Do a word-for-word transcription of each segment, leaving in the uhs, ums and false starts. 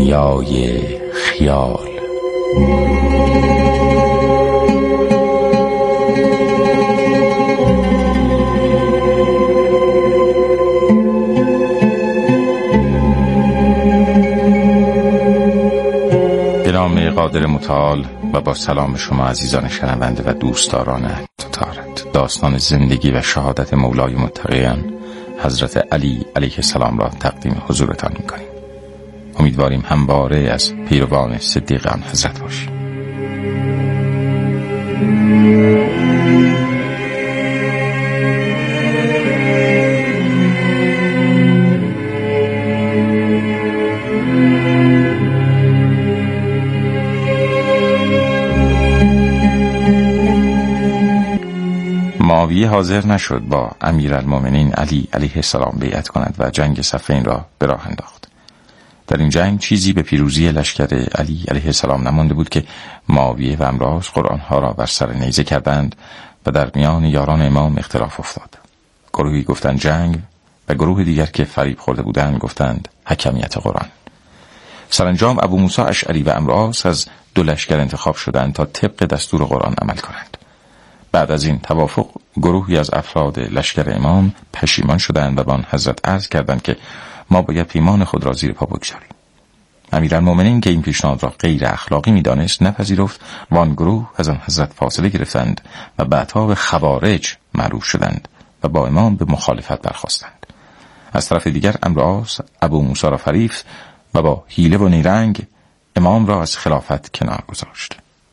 دنیای خیال. به نام قادر متعال و با سلام شما عزیزان شنونده و دوستداران تتارت، داستان زندگی و شهادت مولای متقیان حضرت علی علیه السلام را تقدیم حضورتان می‌کنیم. امیدواریم همواره از پیروان صدیق آن حضرت باشیم. معاویه حاضر نشد با امیرالمومنین علی علیه السلام بیعت کند و جنگ صفین را به راه انداخت. در این جنگ چیزی به پیروزی لشکر علی علیه السلام نمانده بود که معاویه و امراض قرآنها را بر سر نیزه کردند و در میان یاران امام اختلاف افتاد. گروهی گفتند جنگ و گروه دیگر که فریب خورده بودند گفتند حکمیت قرآن. سرانجام ابو موسی اشعری و امراض از دو لشکر انتخاب شدند تا طبق دستور قرآن عمل کنند. بعد از این توافق گروهی از افراد لشکر امام پشیمان شدند و به آن حضرت عرض کردند که ما باید پیمان خود را زیر پا بگذاریم. امیرالمومنین که این پیشنهاد را غیر اخلاقی می‌دانست نپذیرفت و آن گروه از آن حضرت فاصله گرفتند و بعدها به خوارج معروف شدند و با امام به مخالفت برخاستند. از طرف دیگر امراض ابو موسی را فریفت و با حیله و نیرنگ امام را از خلافت کنار گذاشت.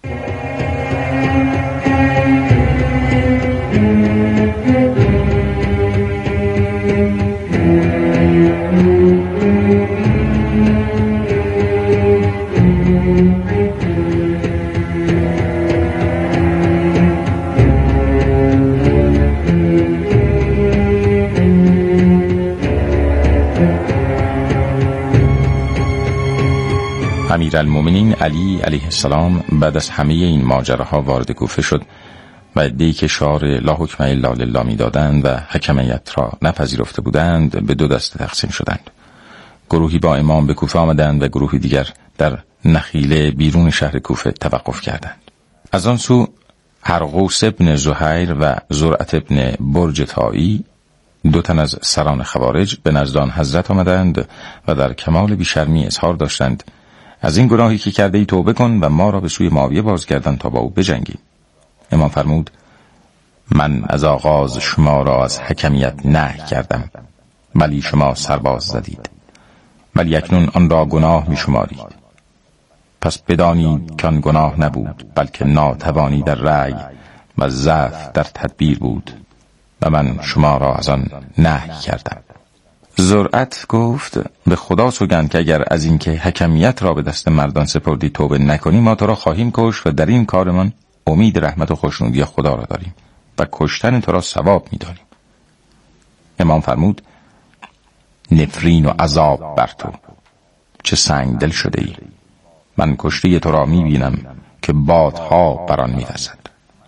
امیرالمومنین علی علیه السلام بعد از همه این ماجراها وارد کوفه شد و عده‌ای که شعار لا حکم الا لله می‌دادند و حکمیت را نپذیرفته بودند به دو دسته تقسیم شدند. گروهی با امام به کوفه آمدند و گروهی دیگر در نخیله بیرون شهر کوفه توقف کردند. از آن سو هرقوس ابن زهیر و زرعت ابن برج طایی دو تن از سران خوارج به نزدان حضرت آمدند و در کمال بیشرمی اظهار داشتند از این گناهی که کرده ای توبه کن و ما را به سوی معاویه بازگردان تا با او بجنگیم. امام فرمود من از آغاز شما را از حکمیت نهی کردم ولی شما سرباز زدید، ولی اکنون آن را گناه می شمارید. پس بدانید که آن گناه نبود بلکه ناتوانی در رأی و ضعف در تدبیر بود و من شما را از آن نهی کردم. زرعت گفت به خدا سوگند که اگر از اینکه حکمیت را به دست مردان سپردی توبه نکنی ما تو را خواهیم کشت و در این کارمان امید رحمت و خوشنودی خدا را داریم و کشتن تو را ثواب می‌دانیم. امام فرمود نفرین و عذاب بر تو، چه سنگ دل شده ای. من کشته تو را می‌بینم که بادها بر آن می‌وزد.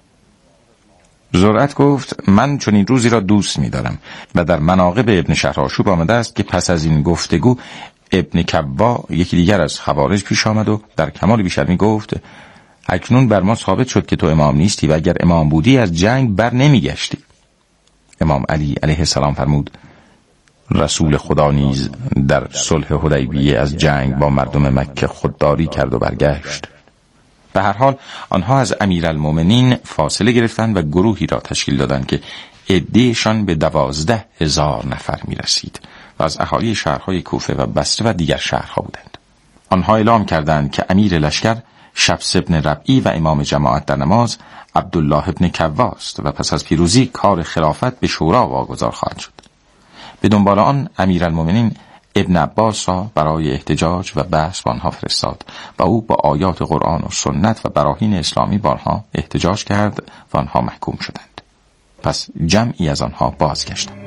زرعت گفت من چون این روزی را دوست می‌دارم و در مناقب ابن شهرآشوب آمده است که پس از این گفتگو ابن کوا یکی دیگر از خوارج پیش آمد و در کمال بیشرمی گفت اکنون بر ما ثابت شد که تو امام نیستی و اگر امام بودی از جنگ بر نمیگشتی. امام علی علیه السلام فرمود رسول خدا نیز در صلح حدیبیه از جنگ با مردم مکه خودداری کرد و برگشت. به هر حال آنها از امیرالمومنین فاصله گرفتند و گروهی را تشکیل دادند که عده‌شان به دوازده هزار نفر می رسید و از اهالی شهرهای کوفه و بصره و دیگر شهرها بودند. آنها اعلام کردند که امیر لشکر شبس ابن ربعی و امام جماعت در نماز عبدالله ابن کواست و پس از پیروزی کار خلافت به شورا واگذار خواهد شد. به دنبال آن امیرالمومنین ابن عباس را برای احتجاج و بحث با آنها فرستاد و او با آیات قرآن و سنت و براهین اسلامی با آنها احتجاج کرد و آنها محکوم شدند. پس جمعی از آنها بازگشتند.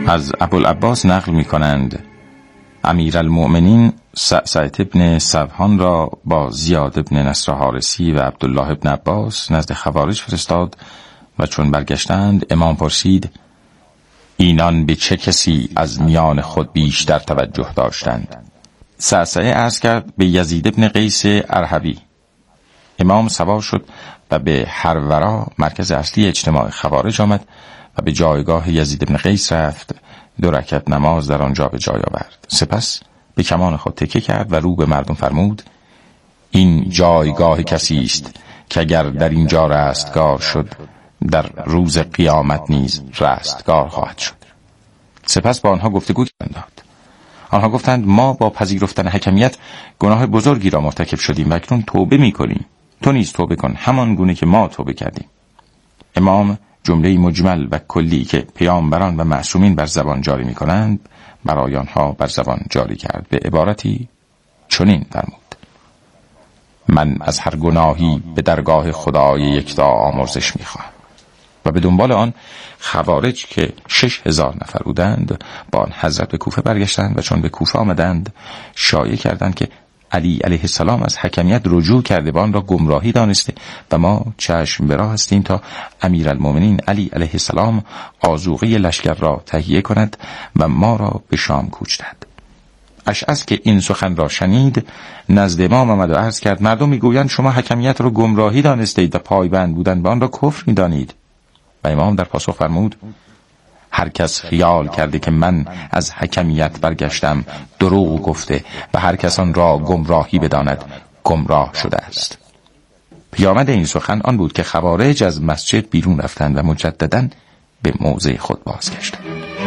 از ابوالعباس نقل می کنند امیرالمؤمنین سعسعة ابن سبحان را با زیاد ابن نصر حارسی و عبدالله ابن عباس نزد خوارج فرستاد و چون برگشتند امام پرسید اینان به چه کسی از میان خود بیشتر توجه داشتند؟ سعسعه عرض کرد به یزید ابن قیس ارهبی. امام سوار شد و به هرورا مرکز اصلی اجتماع خوارج آمد و به جایگاه یزید ابن قیس رفت. دو رکعت نماز در آنجا به جای آورد. سپس به کمان خود تکیه کرد و رو به مردم فرمود این جایگاه کسی است که اگر در اینجا رستگار شد در روز قیامت نیز رستگار خواهد شد. سپس با آنها گفتگو کردند. آنها گفتند ما با پذیرفتن حکمیت گناه بزرگی را مرتکب شدیم و اکنون توبه می‌کنیم. تو نیز توبه کن همان گونه که ما توبه کردیم. امام جمله مجمل و کلی که پیامبران و معصومین بر زبان جاری می‌کنند برای آنها بر زبان جاری کرد. به عبارتی چنین فرمود من از هر گناهی به درگاه خدای یکتا آمرزش می‌خواهم. و به دنبال آن خوارج که شش هزار نفر بودند با آن حضرت به کوفه برگشتند و چون به کوفه آمدند شایعه کردند که علی علیه السلام از حکمیت رجوع کرده و آن را گمراهی دانسته و ما چشم به راه هستیم تا امیرالمؤمنین علی علیه السلام آذوقه لشکر را تهیه کند و ما را به شام کوچ دهد. اشعث که این سخن را شنید نزد امام آمد و عرض کرد مردم میگویند شما حکمیت را گمراهی دانستید و پایبند بودن به آن را کفر میدانید. و امام در پاسخ فرمود هر کس خیال کرده که من از حکمیت برگشتم دروغ گفته و هر کس آن را گمراهی بداند گمراه شده است. پیامد این سخن آن بود که خوارج از مسجد بیرون رفتند و مجدداً به موضع خود بازگشتند.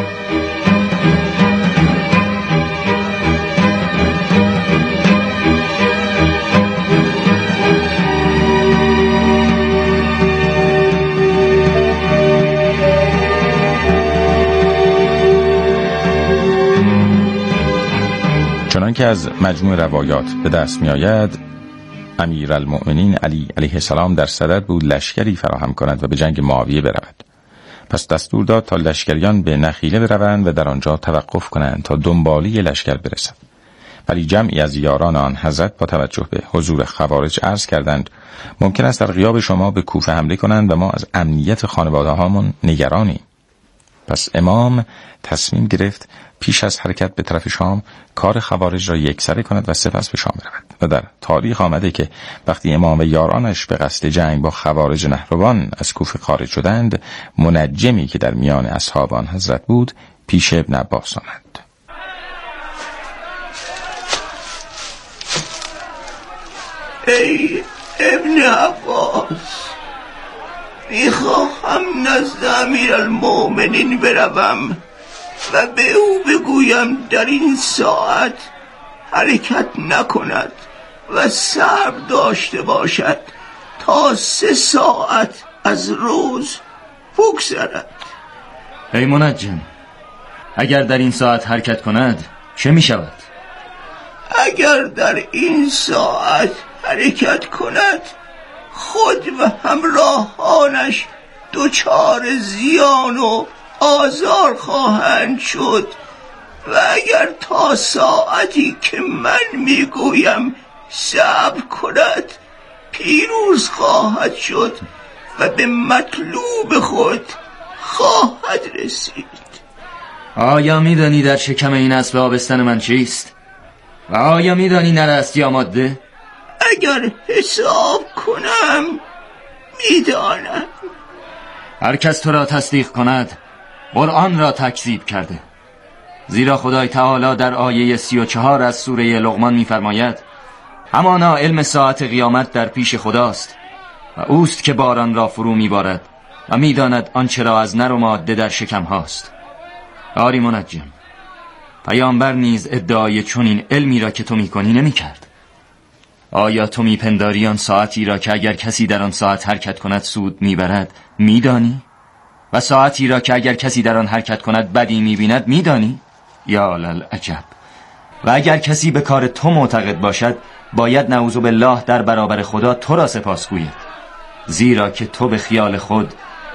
چنان که از مجموع روایات به دست می آید امیرالمؤمنین علی علیه السلام در صدد بود لشکری فراهم کند و به جنگ معاویه برود. پس دستور داد تا لشکریان به نخیله بروند و در آنجا توقف کنند تا دنبالی لشکر برسد. ولی جمعی از یاران آن حضرت با توجه به حضور خوارج عرض کردند ممکن است در غیاب شما به کوفه حمله کنند و ما از امنیت خانواده هامون نگرانیم. پس امام تصمیم گرفت پیش از حرکت به طرف شام کار خوارج را یکسره کند و سپس به شام برود. و در تاریخ آمده که وقتی امام و یارانش به قصد جنگ با خوارج نهروان از کوفه خارج شدند منجمی که در میان اصحاب آن حضرت بود پیش ابن عباس آمد. ای ابن عباس میخواهم نزد امیرالمؤمنین بروم و به او بگویم در این ساعت حرکت نکند و صبر داشته باشد تا سه ساعت از روز بگذرد. ای منجم اگر در این ساعت حرکت کند چه می شود؟ اگر در این ساعت حرکت کند خود و همراهانش دچار زیان و آزار خواهند شد و اگر تا ساعتی که من میگویم صبر کند پیروز خواهد شد و به مطلوب خود خواهد رسید. آیا میدانی در شکم این اسب آبستن من چیست؟ و آیا میدانی نر است یا ماده؟ اگر حساب کنم میدانم. هر کس تو را تصدیق کند قرآن را تکذیب کرده، زیرا خدای تعالی در آیه سی و چهار از سوره لقمان می‌فرماید همانا علم ساعت قیامت در پیش خداست و اوست که باران را فرو می‌بارد و می‌داند آنچه را از نر و ماده در شکم هاست. آری منجم، پیامبر نیز ادعای چنین علمی را که تو می‌کنی نمی‌کرد. آیا تو می‌پنداری آن ساعتی را که اگر کسی در آن ساعت حرکت کند سود می‌برد می‌دانی؟ و ساعتی را که اگر کسی در آن حرکت کند بدی می‌بیند می‌دانی؟ یا للعجب. و اگر کسی به کار تو معتقد باشد باید نعوذ بالله در برابر خدا تو را سپاس گوید، زیرا که تو به خیال خود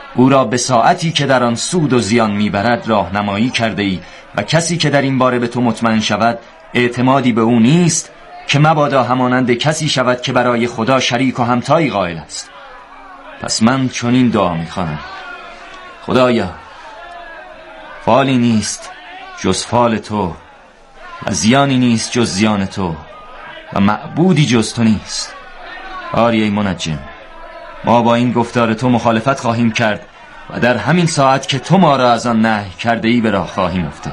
او را به ساعتی که در آن سود و زیان میبرد راهنمایی کرده ای و کسی که در این باره به تو مطمئن شود اعتمادی به او نیست که مبادا همانند کسی شود که برای خدا شریک و همتایی قائل است. پس من چنین دعا میخوانم: خدایا، فالی نیست جز فال تو و زیانی نیست جز زیان تو و معبودی جز تو نیست. آری ای منجم، ما با این گفتار تو مخالفت خواهیم کرد و در همین ساعت که تو ما را از آن نهی کرده ای به راه خواهیم افتاد.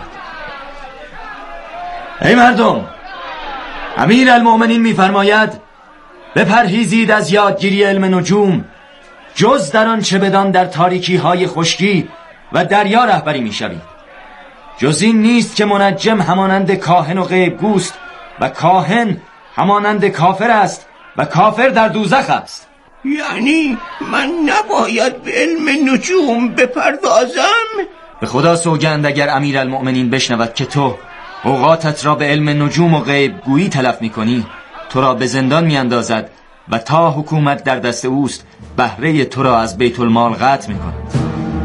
ای مردم، امیر المؤمنین می‌فرماید بپرهیزید از یادگیری علم نجوم، جز در آن چه بدان در تاریکی های خشکی و دریا رهبری می‌شوید. جز این نیست که منجم همانند کاهن و غیب گوست و کاهن همانند کافر است و کافر در دوزخ است. یعنی من نباید به علم نجوم بپردازم؟ به خدا سوگند اگر امیر المؤمنین بشنود که تو اوقاتت را به علم نجوم و غیب گویی تلف می‌کنی، تو را به زندان می‌اندازد و تا حکومت در دست اوست بهره تو را از بیت المال قطع می‌کند.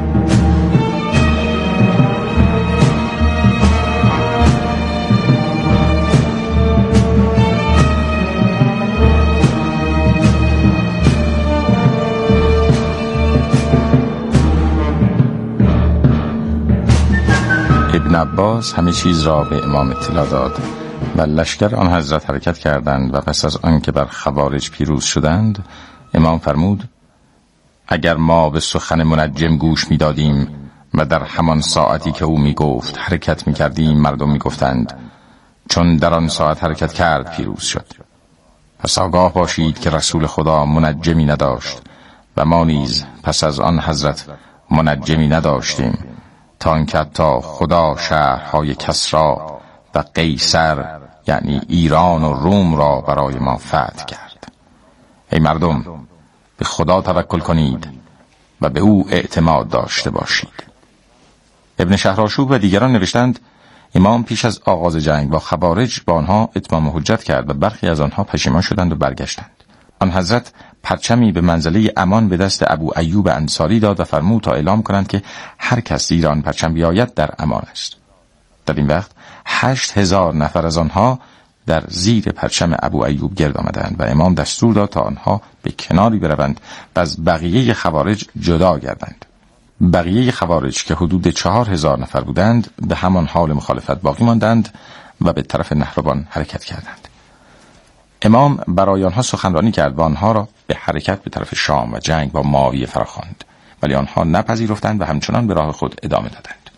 ابن عباس همه چیز را به امام اطلاع داد و لشکر آن حضرت حرکت کردند و پس از آن که بر خوارج پیروز شدند امام فرمود: اگر ما به سخن منجم گوش می دادیم و در همان ساعتی که او می گفت حرکت می کردیم، مردم می گفتند چون در آن ساعت حرکت کرد پیروز شد. پس آگاه باشید که رسول خدا منجمی نداشت و ما نیز پس از آن حضرت منجمی نداشتیم، تا اینکه حتی خدا شهرهای کسرا و قیصر یعنی ایران و روم را برای ما فتح کرد. ای مردم، به خدا توکل کنید و به او اعتماد داشته باشید. ابن شهرآشوب و دیگران نوشتند امام پیش از آغاز جنگ با خوارج با آنها اتمام حجت کرد و برخی از آنها پشیمان شدند و برگشتند. آن حضرت پرچمی به منزله امان به دست ابو ایوب انصاری داد و فرمود تا اعلام کنند که هر کس زیر آن پرچم بیاید در امان است. در این وقت هشت هزار نفر از آنها در زیر پرچم ابو ایوب گرد آمدند و امام دستور داد تا آنها به کناری بروند و از بقیه خوارج جدا گردند. بقیه خوارج که حدود چهار هزار نفر بودند به همان حال مخالفت باقی ماندند و به طرف نهروان حرکت کردند. امام برای آنها سخنرانی کرد و آنها را به حرکت به طرف شام و جنگ با معاویه فراخواند، ولی آنها نپذیرفتند و همچنان به راه خود ادامه دادند.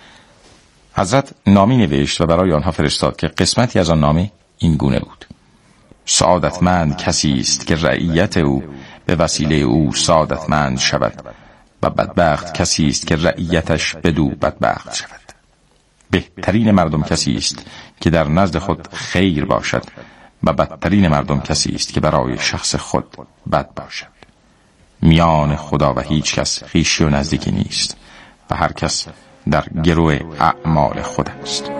حضرت نامی نوشت و برای آنها فرستاد که قسمتی از آن نامه این گونه بود: سعادتمند کسی است که رعیت او به وسیله او سعادتمند شود و بدبخت کسی است که رعیتش بدو بدبخت شود. بهترین مردم کسی است که در نزد خود خیر باشد و بدترین مردم کسی است که برای شخص خود بد باشد. میان خدا و هیچ کس خویشی و نزدیکی نیست و هر کس در گروه اعمال خود است.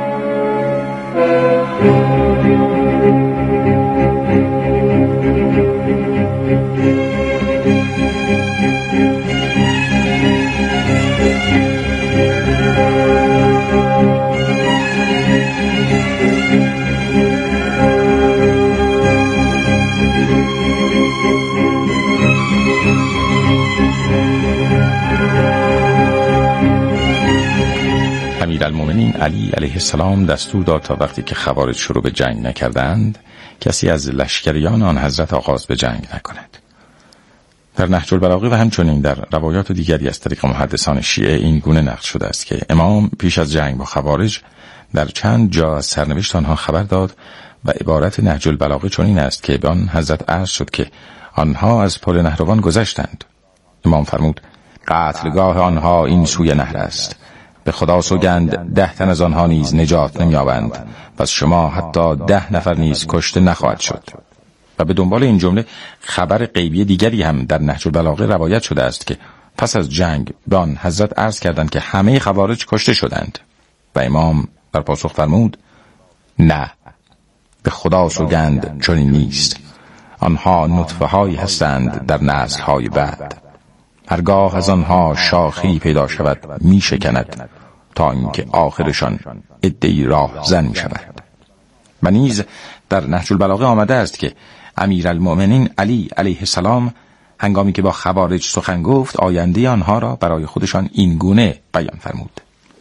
امیرالمومنین علی علیه السلام دستور داد تا وقتی که خوارج شروع به جنگ نکردند کسی از لشکریان آن حضرت آغاز به جنگ نکند. در نهج البلاغه و همچنین در روایات دیگری از طریق محدثان شیعه این گونه نقل شده است که امام پیش از جنگ با خوارج در چند جا از سرنوشت آنها خبر داد و عبارت نهج البلاغه چنین است که به آن حضرت عرض شد که آنها از پل نهروان گذشتند. امام فرمود: قتلگاه آنها این سوی نهر است، به خدا سوگند ده تن از آنها نیز نجات نمی‌یابند، پس شما حتی ده نفر نیز کشته نخواهد شد. و به دنبال این جمله خبر غیبی دیگری هم در نهج البلاغه روایت شده است که پس از جنگ به آن حضرت عرض کردند که همه خوارج کشته شدند و امام در پاسخ فرمود: نه، به خدا سوگند چنین نیست، آنها نطفه هایی هستند در نسل های بعد. هرگاه از آنها شاخی پیدا شود می شکند تا اینکه آخرشان عده‌ای راه زن می شود. و نیز در نهج البلاغه آمده است که امیرالمؤمنین علی علیه السلام هنگامی که با خوارج سخن گفت، آینده آنها را برای خودشان این گونه بیان فرمود: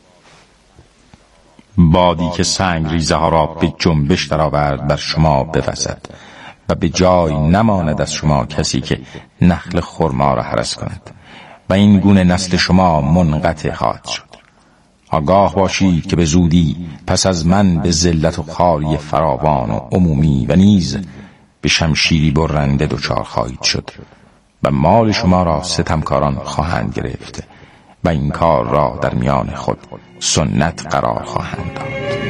بادی که سنگ ریزه ها را به جنبش درآورد بر شما بوزد و به جای نماند از شما کسی که نخل خرما را هرس کند و این گونه نسل شما منقطع خواهد شد. آگاه باشید که به زودی پس از من به ذلت و خواری فراوان و عمومی و نیز به شمشیری برنده دچار خواهید شد و مال شما را ستمکاران خواهند گرفت و این کار را در میان خود سنت قرار خواهند داد.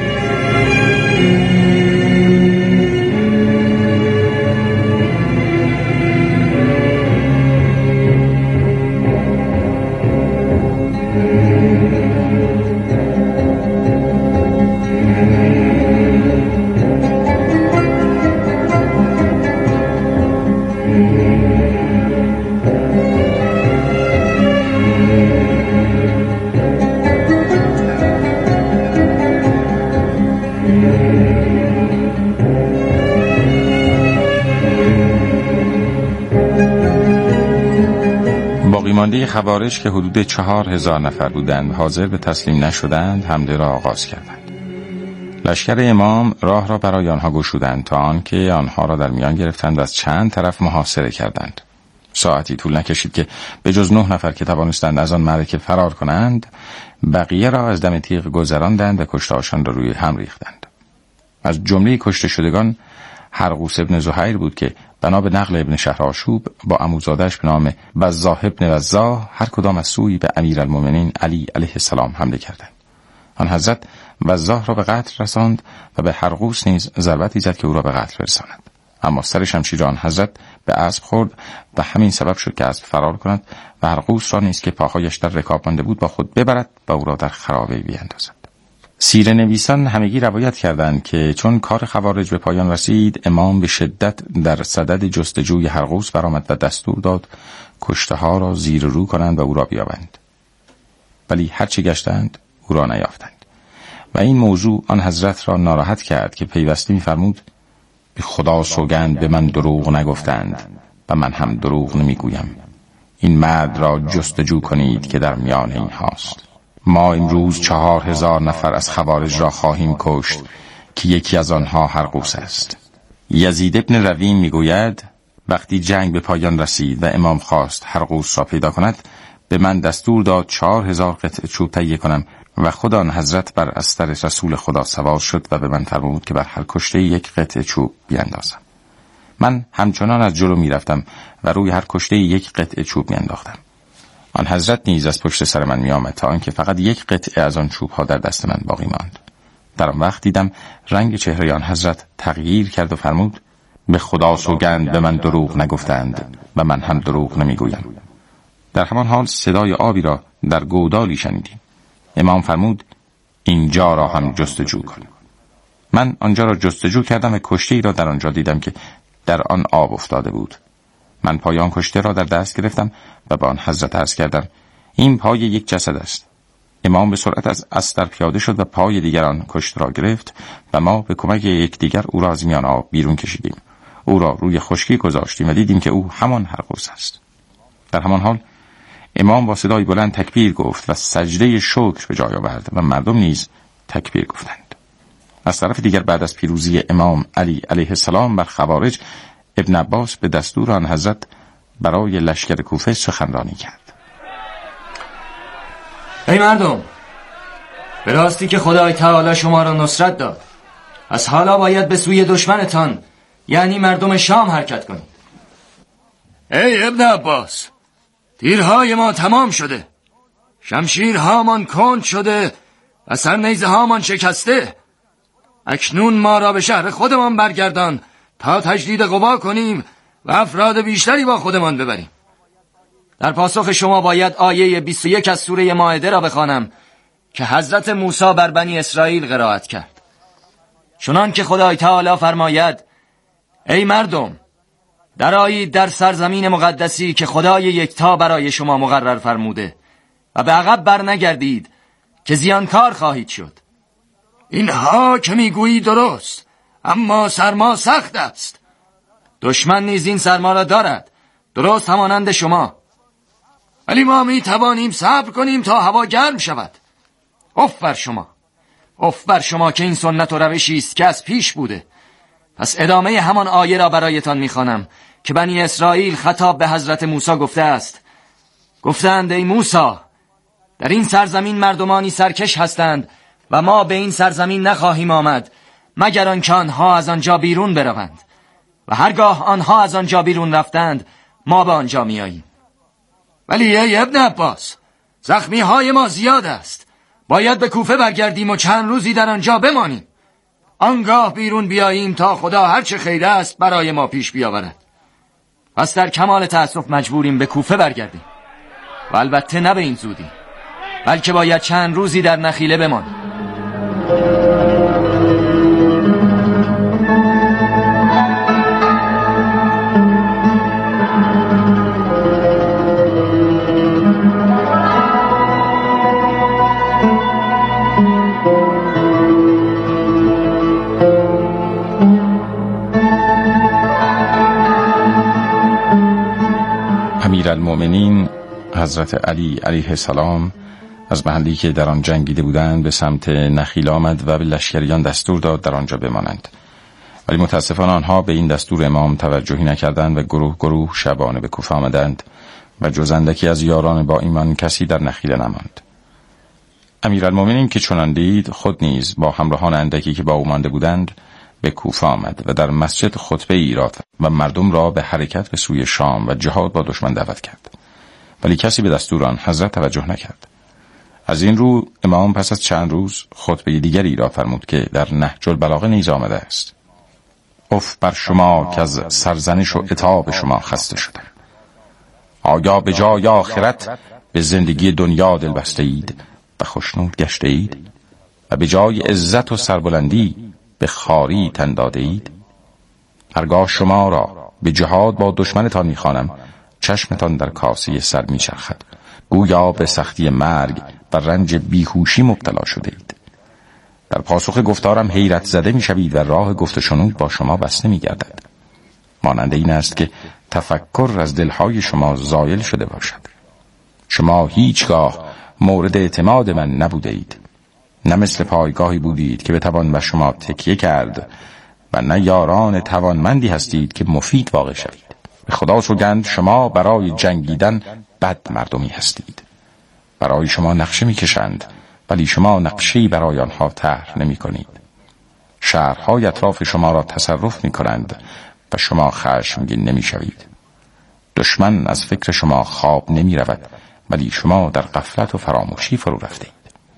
باقیمانده خوارج که حدود چهار هزار نفر بودند حاضر به تسلیم نشدند، حمله را آغاز کردند. لشکر امام راه را برای آنها گشودند تا آنکه آنها را در میان گرفتند و از چند طرف محاصره کردند. ساعتی طول نکشید که به جز نه نفر که توانستند از آن معرکه فرار کنند، بقیه را از دم تیغ گذراندند و کشته‌هاشان را روی هم ریختند. از جمله کشته شدگان حرقوس ابن زهیر بود که بنا به نقل ابن شهرآشوب با عموزادش به نام وضاح ابن وضاح هر کدام از سوی به امیرالمؤمنین علی علیه السلام حمله کردند. آن حضرت وضاح را به قتل رساند و به حرقوس نیز ضربتی زد که او را به قتل برساند، اما سر شمشیر آن حضرت به اسب خورد و همین سبب شد که اسب فرار کند و حرقوس را نیز که پاهایش در رکاب مانده بود با خود ببرد و او را در خرابه بیاندازد. سیره نویسان همگی روایت کردند که چون کار خوارج به پایان رسید، امام به شدت در صدد جستجوی حرقوس برآمد و دستور داد کشته ها را زیر رو کنند و او را بیابند، ولی هرچه گشتند او را نیافتند و این موضوع آن حضرت را ناراحت کرد که پیوسته می‌فرمود: به خدا سوگند به من دروغ نگفتند و من هم دروغ نمیگویم. این مرد را جستجو کنید که در میان این هاست. ما امروز چهار هزار نفر از خوارج را خواهیم کشت که یکی از آنها حرقوس است. یزید ابن رویم میگوید وقتی جنگ به پایان رسید و امام خواست حرقوس را پیدا کند، به من دستور داد چهار هزار قطعه چوب تهیه کنم و خود آن حضرت بر استر رسول خدا سوار شد و به من فرمود که بر هر کشته یک قطعه چوب بیاندازم. من همچنان از جلو میرفتم و روی هر کشته یک قطعه چوب میانداختم. آن حضرت نیز از پشت سر من می آمد تا آنکه فقط یک قطعه از آن چوب ها در دست من باقی ماند. در آن وقت دیدم رنگ چهره آن حضرت تغییر کرد و فرمود: به خدا سوگند به من دروغ نگفتند و من هم دروغ نمیگویم. در همان حال صدای آبی را در گودالی شنیدیم. امام فرمود: اینجا را هم جستجو کن. من آنجا را جستجو کردم و کشته ای را در آنجا دیدم که در آن آب افتاده بود. من پای آن کشته را در دست گرفتم و به آن حضرت عرض کردم: این پای یک جسد است. امام به سرعت از استر پیاده شد و پای دیگران کشته را گرفت و ما به کمک یکدیگر او را از میان آب بیرون کشیدیم. او را روی خشکی گذاشتیم و دیدیم که او همان حرقوس است. در همان حال امام با صدای بلند تکبیر گفت و سجده شکر به جای آورد و مردم نیز تکبیر گفتند. از طرف دیگر بعد از پیروزی امام علی علیه السلام بر خوارج، ابن عباس به دستور آن حضرت برای لشکر کوفه سخنرانی کرد. ای مردم، به راستی که خدای تعالی شما را نصرت داد، از حالا باید به سوی دشمنتان یعنی مردم شام حرکت کنید. ای ابن عباس، تیرهای ما تمام شده، شمشیرهامان کند شده و سرنیزه هامان شکسته. اکنون ما را به شهر خودمان برگردان تا تجدید قوا کنیم و افراد بیشتری با خودمان ببریم. در پاسخ شما باید آیه بیست و یک از سوره مائده را بخوانم که حضرت موسی بر بنی اسرائیل قرائت کرد. چنان که خدای تعالی فرماید: ای مردم، درآیید در سرزمین مقدسی که خدای یکتا برای شما مقرر فرموده و به عقب بر نگردید که زیانکار خواهید شد. اینها که میگویی درست، اما سرما سخت است. دشمن نیز این سرما را دارد، درست همانند شما، ولی ما می توانیم صبر کنیم تا هوا گرم شود. اف بر شما، اف بر شما که این سنت و روشی است که از پیش بوده. پس ادامه همان آیه را برایتان میخوانم که بنی اسرائیل خطاب به حضرت موسی گفته است. گفتند ای موسی، در این سرزمین مردمانی سرکش هستند و ما به این سرزمین نخواهیم آمد مگر آنکه آنها از آنجا بیرون بروند، و هرگاه آنها از آنجا بیرون رفتند ما به آنجا میاییم. ولی ای ابن عباس، زخمی های ما زیاد است. باید به کوفه برگردیم و چند روزی در آنجا بمانیم. آنگاه بیرون بیاییم تا خدا هرچه خیر است برای ما پیش بیاورد. پس در کمال تأسف مجبوریم به کوفه برگردیم، و البته نه به این زودی، بلکه باید چند روزی در نخیله بمانیم. امیرالمؤمنین حضرت علی علیه السلام از محلی که در آن جنگیده بودند به سمت نخیل آمد و به لشکریان دستور داد در آنجا بمانند، ولی متاسفانه آنها به این دستور امام توجهی نکردند و گروه گروه شبانه به کوفه آمدند و جز اندکی از یاران با ایمان کسی در نخیل نماند. امیرالمؤمنین که چنان دید، خود نیز با همراهان اندکی که با او مانده بودند به کوفه آمد و در مسجد خطبه ایراد و مردم را به حرکت به سوی شام و جهاد با دشمن دعوت کرد، ولی کسی به دستور آن حضرت توجه نکرد. از این رو امام پس از چند روز خطبه دیگری را فرمود که در نهج البلاغه نیز آمده است. اف بر شما که از سرزنش و عتاب شما خسته شدم. آیا به جای آخرت به زندگی دنیا دل بسته اید و خوشنود گشته اید و به جای عزت و سربلندی به خاری تن داده اید؟ هرگاه شما را به جهاد با دشمنتان میخوانم، چشمتان در کاسه سر میچرخد، گویا به سختی مرگ و رنج بیهوشی مبتلا شده اید. در پاسخ گفتارم حیرت زده میشوید و راه گفت و شنود با شما بسته میگردد. مانند این است که تفکر از دلهای شما زایل شده باشد. شما هیچگاه مورد اعتماد من نبوده اید، نه مثل پایگاهی بودید که بتوان بر شما تکیه کرد و نه یاران توانمندی هستید که مفید واقع شوید. به خدا سوگند شما برای جنگیدن بد مردمی هستید. برای شما نقشه میکشند ولی شما نقشه‌ای برای آنها طرح نمی کنید. شهرهای اطراف شما را تصرف می کنند و شما خشمگین نمی شوید. دشمن از فکر شما خواب نمی رود ولی شما در غفلت و فراموشی فرو رفتید.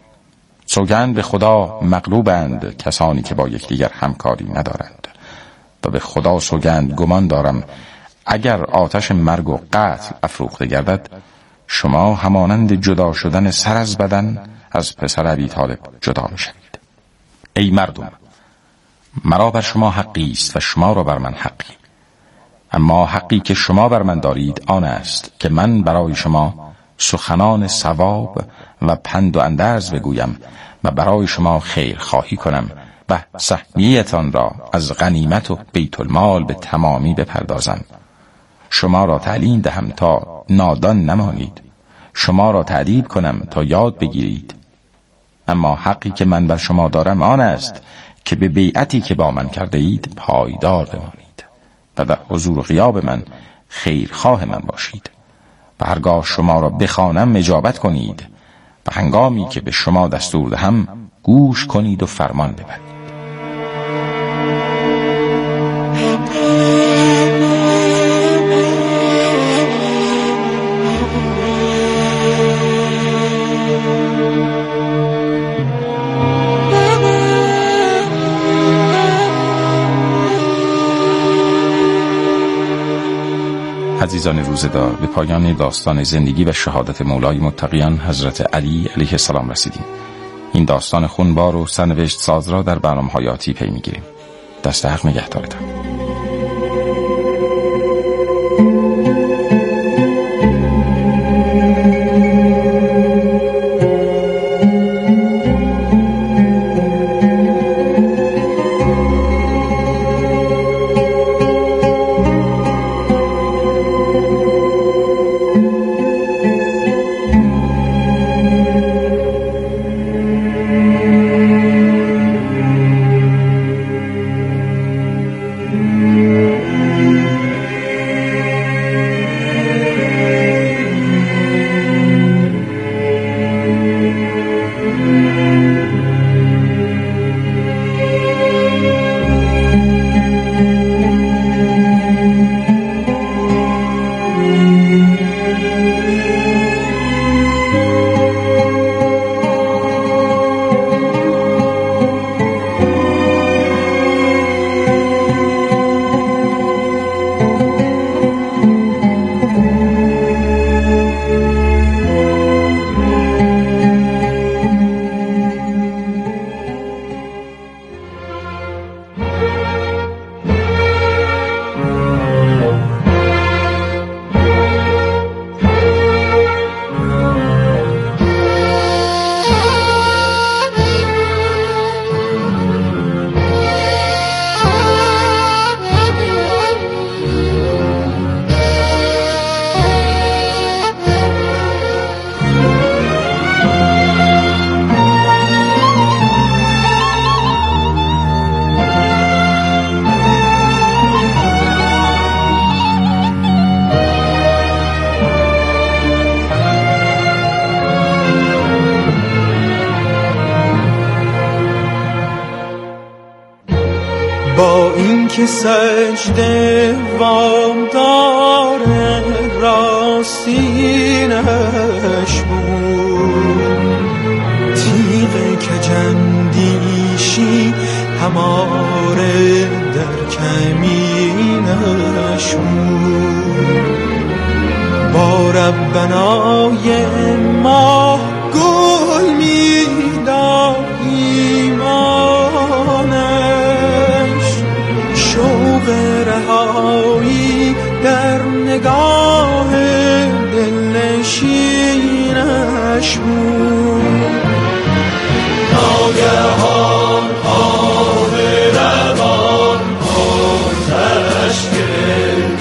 سوگند به خدا مغلوبند کسانی که با یکدیگر همکاری ندارند و به خدا سوگند گمان دارم اگر آتش مرگ و قتل افروخته گردد، شما همانند جدا شدن سر از بدن از پسر ابی طالب جدا می شوید. ای مردم، مرا بر شما حقی است و شما را بر من حقی، اما حقی که شما بر من دارید آن است که من برای شما سخنان ثواب و پند و اندرز بگویم و برای شما خیر خواهی کنم و سهمیتان را از غنیمت و بیت المال به تمامی بپردازم. شما را تعلیم دهم تا نادان نمانید، شما را تعدیب کنم تا یاد بگیرید. اما حقی که من بر شما دارم آن است که به بیعتی که با من کرده اید پایدار بمانید و در حضور و غیاب من خیرخواه من باشید و هرگاه شما را بخوانم اجابت کنید و هنگامی که به شما دستور دهم گوش کنید و فرمان ببرید. عزیزان روزدار، به پایان داستان زندگی و شهادت مولای متقیان حضرت علی علیه السلام رسیدیم. این داستان خونبار و سرنوشت ساز را در برنامه‌های آتی پی می‌گیریم. دست حق نگهدارتان. با این که سجده وام داره راستینش بود، تیغ کجندیشی هماره در کمینش بود. با ربنای ما گل میداد ایمانش، شوق رهایی در نگاه دلنشینش بود. ناگهان آب روان آتش گرفت،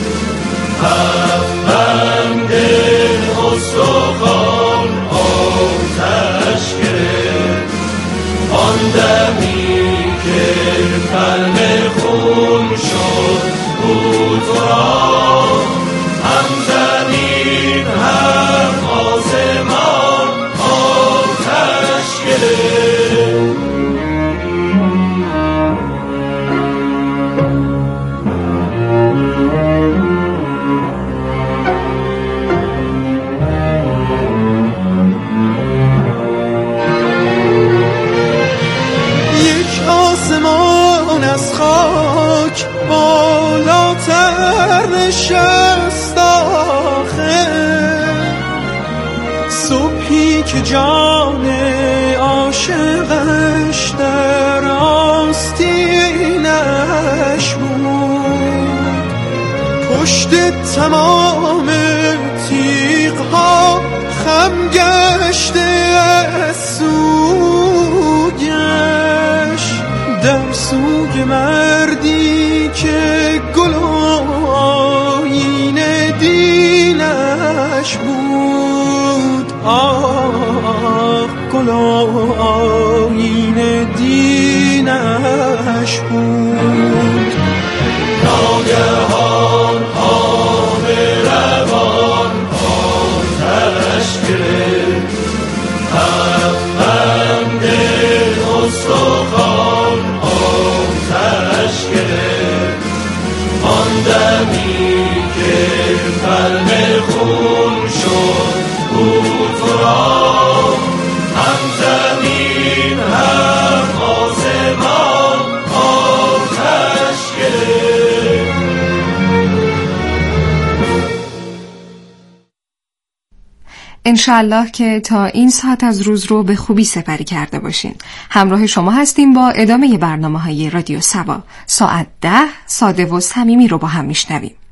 هفت دل استخوان آتش گرفت. آن دمی که قلب خون شد بود را، هم زمین هم آسمان آتش گرفت. یک آسمان از خاک بالاتر نشست آخه، صبحی که جان عاشقش در آستینش بود. پشت تمام تیغ‌ها خم گشته از سویش، در سوی مردی که گل آیین دینش بود. آه گل آیین دینش بود. ناگهان آب روان آتش گرفت، هفت دل استخوان آتش گرفت. آن دمی که قلب خون شد بود را، هم زمین هم آسمان آتش گرفت. انشالله که تا این ساعت از روز رو به خوبی سپری کرده باشین. همراه شما هستیم با ادامه برنامه های رادیو سبا. ساعت ده ساده و صمیمی رو با هم میشنویم.